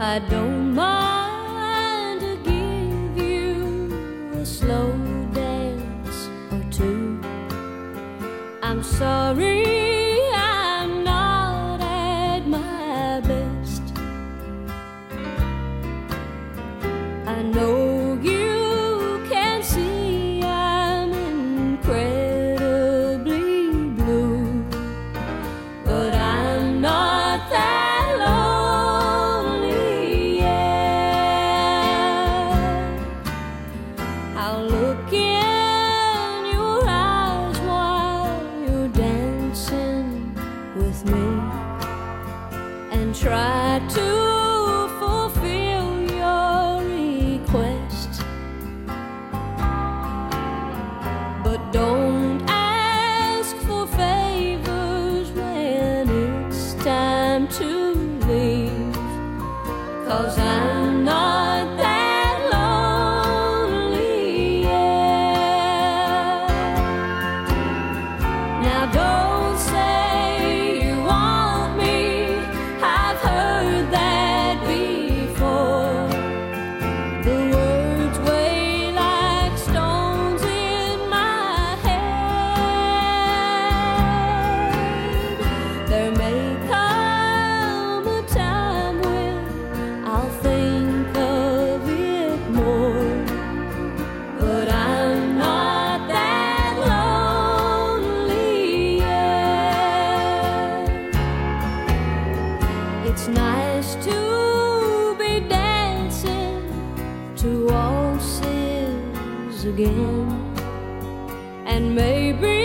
I don't mind to give you a slow dance or two. I'm sorry I'm not at my best. I know you can see I'm incredibly blue, but I'm not that lonely yet. I'll look in your eyes while you're dancing with me and try to fulfill your request. But don't ask for favors when it's time to leave, 'cause I'm not that lonely yet. Now don't say you want me, I've heard that before. The words weigh like stones in my head. There may come a time when I'll think of it more, but I'm not that lonely yet. It's nice to be dancing to waltzes again, and maybe